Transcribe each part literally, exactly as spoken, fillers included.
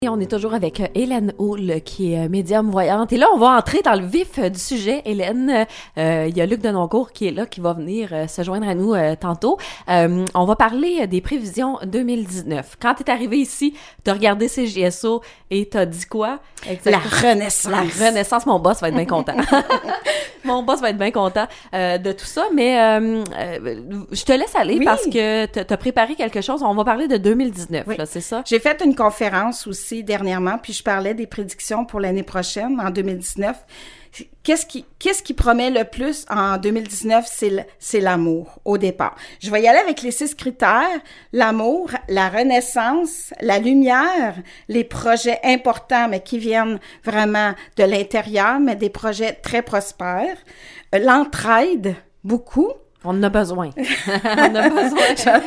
Et on est toujours avec Hélène Houle, qui est médium voyante. Et là, on va entrer dans le vif du sujet, Hélène. Euh, il y a Luc Denoncourt qui est là, qui va venir euh, se joindre à nous euh, tantôt. Euh, on va parler des prévisions deux mille dix-neuf. Quand tu es arrivé ici, tu as regardé C G S O et tu as dit quoi? Exactement. La renaissance. La renaissance. Mon boss va être bien content. Mon boss va être bien content euh, de tout ça. Mais euh, euh, je te laisse aller oui. parce que tu as préparé quelque chose. On va parler de deux mille dix-neuf, oui. là, c'est ça? J'ai fait une conférence aussi dernièrement, puis je parlais des prédictions pour l'année prochaine, en deux mille dix-neuf. Qu'est-ce qui, qu'est-ce qui promet le plus en deux mille dix-neuf? C'est, c'est l'amour, au départ. Je vais y aller avec les six critères. L'amour, la renaissance, la lumière, les projets importants, mais qui viennent vraiment de l'intérieur, mais des projets très prospères. L'entraide, beaucoup. On en a besoin. On a besoin.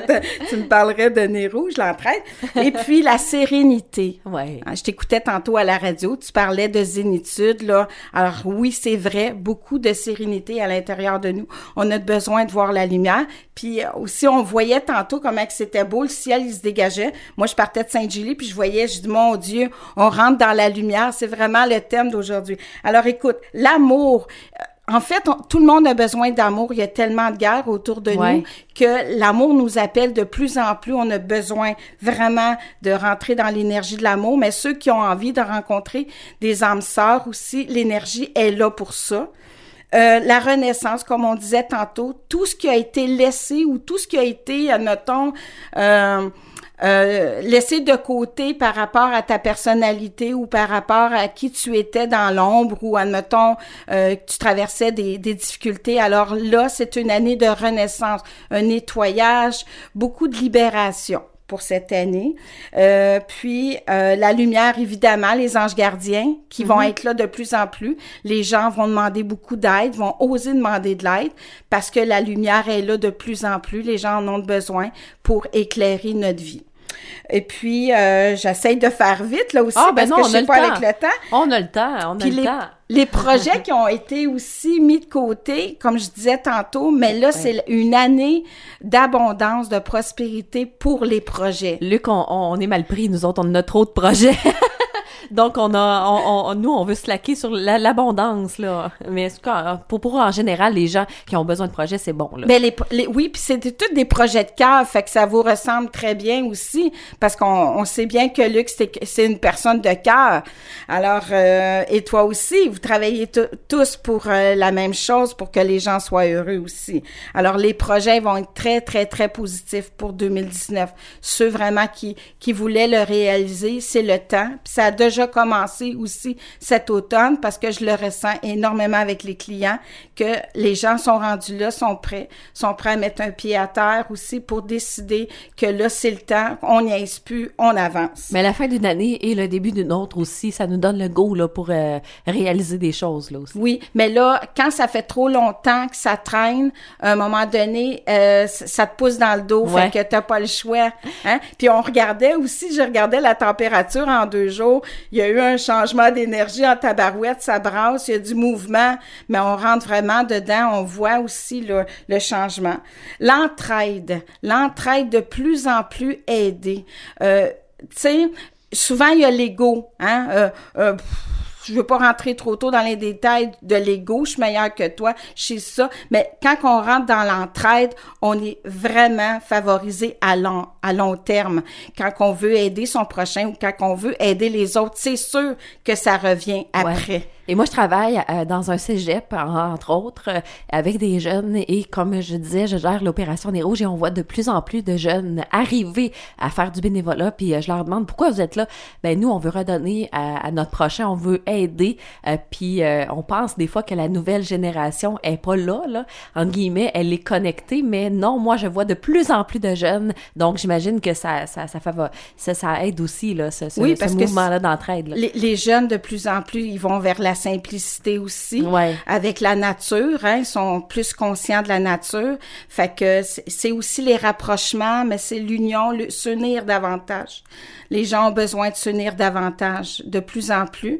Tu me parlerais de nez rouge, l'entraide. Et puis, la sérénité. Ouais. Je t'écoutais tantôt à la radio, tu parlais de zénitude, là. Alors oui, c'est vrai, beaucoup de sérénité à l'intérieur de nous. On a besoin de voir la lumière. Puis aussi, on voyait tantôt comment que c'était beau, le ciel, il se dégageait. Moi, je partais de Sainte-Julie, puis je voyais, je dis, mon Dieu, on rentre dans la lumière. C'est vraiment le thème d'aujourd'hui. Alors écoute, l'amour... En fait, on, tout le monde a besoin d'amour. Il y a tellement de guerres autour de ouais. nous que l'amour nous appelle de plus en plus. On a besoin vraiment de rentrer dans l'énergie de l'amour. Mais ceux qui ont envie de rencontrer des âmes sœurs aussi, l'énergie est là pour ça. Euh, la renaissance, comme on disait tantôt, tout ce qui a été laissé ou tout ce qui a été, admettons... Euh, Euh, laisser de côté par rapport à ta personnalité ou par rapport à qui tu étais dans l'ombre ou, admettons, euh, que tu traversais des, des difficultés. Alors là, c'est une année de renaissance, un nettoyage, beaucoup de libération pour cette année. Euh, puis, euh, la lumière, évidemment, les anges gardiens qui mm-hmm. vont être là de plus en plus. Les gens vont demander beaucoup d'aide, vont oser demander de l'aide parce que la lumière est là de plus en plus. Les gens en ont besoin pour éclairer notre vie. Et puis, euh, j'essaye de faire vite, là aussi, ah, ben parce non, que je sais pas avec le temps. On a le temps, on a puis le les, temps. Les projets qui ont été aussi mis de côté, comme je disais tantôt, mais là, ouais. c'est une année d'abondance, de prospérité pour les projets. Luc, on, on est mal pris, nous autres, on a trop de projets. Donc, on a, on, on, nous, on veut slacker sur la, l'abondance, là. Mais pour, pour, en général, les gens qui ont besoin de projets, c'est bon, là. Ben, les, les, oui, puis c'est tous des projets de cœur, fait que ça vous ressemble très bien aussi, parce qu'on on sait bien que Luc, c'est, c'est une personne de cœur. Alors, euh, et toi aussi, vous travaillez t- tous pour euh, la même chose, pour que les gens soient heureux aussi. Alors, les projets vont être très, très, très positifs pour deux mille dix-neuf. Ceux vraiment qui, qui voulaient le réaliser, c'est le temps, puis ça a déjà commencé aussi cet automne parce que je le ressens énormément avec les clients que les gens sont rendus là, sont prêts, sont prêts à mettre un pied à terre aussi pour décider que là, c'est le temps, on n'y aise plus, on avance. Mais la fin d'une année et le début d'une autre aussi, ça nous donne le go là, pour euh, réaliser des choses là aussi. Oui, mais là, quand ça fait trop longtemps que ça traîne, à un moment donné, euh, ça te pousse dans le dos, ouais. fait que t'as pas le choix. Hein? Puis on regardait aussi, je regardais la température en deux jours, il y a eu un changement d'énergie en tabarouette, ça brasse, il y a du mouvement, mais on rentre vraiment dedans, on voit aussi le, le changement. L'entraide, l'entraide de plus en plus aidée. Euh, tu sais, souvent il y a l'ego, hein, euh, euh, je veux pas rentrer trop tôt dans les détails de l'ego, je suis meilleure que toi, je sais ça, mais quand on rentre dans l'entraide, on est vraiment favorisé à long, à long terme. Quand on veut aider son prochain ou quand on veut aider les autres, c'est sûr que ça revient après. Ouais. Et moi, je travaille euh, dans un cégep, entre autres, euh, avec des jeunes et comme je disais, je gère l'opération Nez Rouge et on voit de plus en plus de jeunes arriver à faire du bénévolat puis euh, je leur demande pourquoi vous êtes là. Ben nous, on veut redonner à, à notre prochain, on veut aider euh, puis euh, on pense des fois que la nouvelle génération est pas là, là, entre guillemets, elle est connectée, mais non, moi, je vois de plus en plus de jeunes, donc j'imagine que ça ça ça, favor- ça, ça aide aussi, là, ce, ce, oui, parce ce mouvement-là d'entraide. Là. Les, les jeunes, de plus en plus, ils vont vers la simplicité aussi, ouais. avec la nature, hein, ils sont plus conscients de la nature, fait que c'est, c'est aussi les rapprochements, mais c'est l'union, le s'unir davantage. Les gens ont besoin de s'unir davantage, de plus en plus.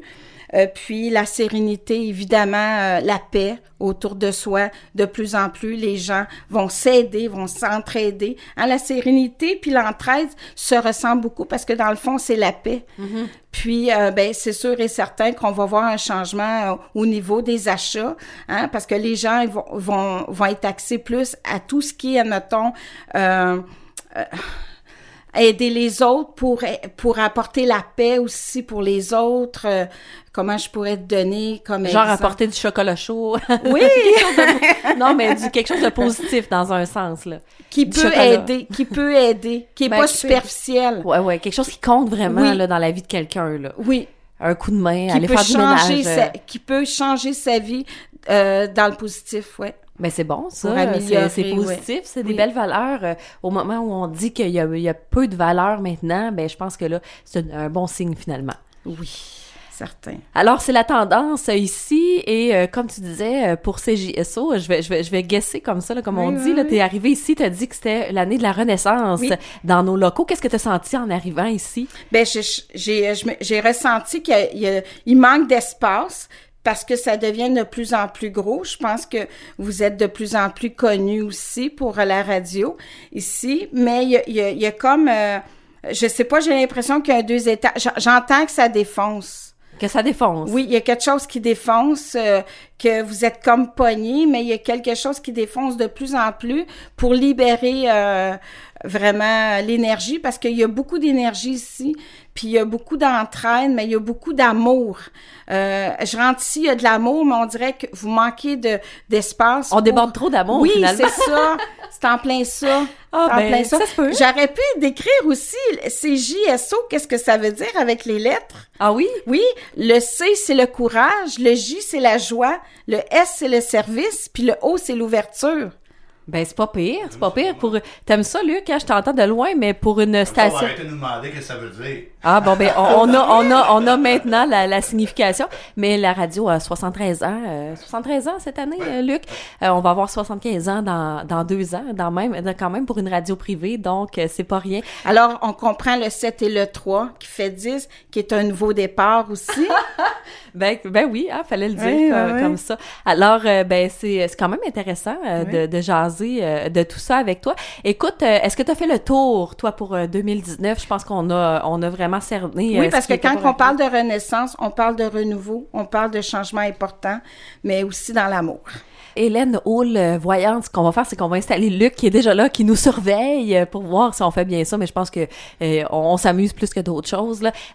Euh, puis la sérénité, évidemment, euh, la paix autour de soi. De plus en plus, les gens vont s'aider, vont s'entraider. Hein, la sérénité puis l'entraide se ressemblent beaucoup parce que dans le fond, c'est la paix. Mm-hmm. Puis, euh, ben c'est sûr et certain qu'on va voir un changement euh, au niveau des achats, hein, parce que les gens ils vont, vont, vont être axés plus à tout ce qui est, admettons, euh, euh, aider les autres pour pour apporter la paix aussi pour les autres. Euh, comment je pourrais te donner comme genre exemple? Apporter du chocolat chaud. Oui. de, non, mais du quelque chose de positif dans un sens là. Qui du peut chocolat. aider, qui peut aider, qui est ben, pas superficiel. Peut... Ouais, ouais, quelque chose qui compte vraiment oui. là dans la vie de quelqu'un là. Oui. Un coup de main, qui aller faire du ménage. Sa, qui peut changer sa vie euh, dans le positif, ouais. Mais c'est bon, ça. C'est, c'est positif, ouais. c'est des oui. belles valeurs. Euh, au moment où on dit qu'il y a, il y a peu de valeurs maintenant, ben je pense que là, c'est un, un bon signe finalement. Oui, certain. Alors, c'est la tendance ici et euh, comme tu disais, pour C J S O, je vais, je vais, je vais guesser comme ça, là, comme oui, on dit. Oui, là, oui. T'es arrivé ici, t'as dit que c'était l'année de la Renaissance oui. dans nos locaux. Qu'est-ce que t'as senti en arrivant ici? Ben, j'ai, j'ai, j'ai ressenti qu'il y a, il manque d'espace. Parce que ça devient de plus en plus gros. Je pense que vous êtes de plus en plus connus aussi pour la radio ici. Mais il y a, il y a, il y a comme, euh, je sais pas, j'ai l'impression qu'il y a deux étages. J'entends que ça défonce. Que ça défonce. Oui, il y a quelque chose qui défonce, euh, que vous êtes comme pognés, mais il y a quelque chose qui défonce de plus en plus pour libérer euh, vraiment l'énergie, parce qu'il y a beaucoup d'énergie ici, puis il y a beaucoup d'entraide, mais il y a beaucoup d'amour. Euh, je rentre ici, il y a de l'amour, mais on dirait que vous manquez de d'espace. On pour... déborde trop d'amour, oui, finalement. Oui, c'est ça. C'est en plein ça. Ah, en ben, plein ça. ça se peut. J'aurais pu décrire aussi C J S O, qu'est-ce que ça veut dire avec les lettres. Ah oui? Oui. Le C, c'est le courage. Le J, c'est la joie. Le S, c'est le service. Puis le O, c'est l'ouverture. Ben, c'est pas pire. C'est pas pire. Pour... T'aimes ça, Luc? Hein? Je t'entends de loin, mais pour une Comme station... Ça, on va arrêter de nous demander ce que ça veut dire. Ah, bon, ben, on, on, a, on, a, on a maintenant la, la signification. Mais la radio a soixante-treize ans. Euh, soixante-treize ans cette année, euh, Luc. Euh, on va avoir soixante-quinze ans dans, dans deux ans, dans même, quand même pour une radio privée. Donc, euh, c'est pas rien. Alors, on comprend le sept et le trois, qui fait dix, qui est un nouveau départ aussi. ben, ben oui, hein, fallait le dire oui, euh, oui. comme ça. Alors, euh, ben, c'est, c'est quand même intéressant euh, oui. de, de jaser euh, de tout ça avec toi. Écoute, euh, est-ce que tu as fait le tour, toi, pour euh, deux mille dix-neuf? Je pense qu'on a, on a vraiment cerné. Oui, euh, parce que quand on parle de renaissance, on parle de renouveau, on parle de changement important, mais aussi dans l'amour. Hélène Houle, voyante, ce qu'on va faire, c'est qu'on va installer Luc qui est déjà là, qui nous surveille pour voir si on fait bien ça, mais je pense que euh, on, on s'amuse plus que d'autres choses, là.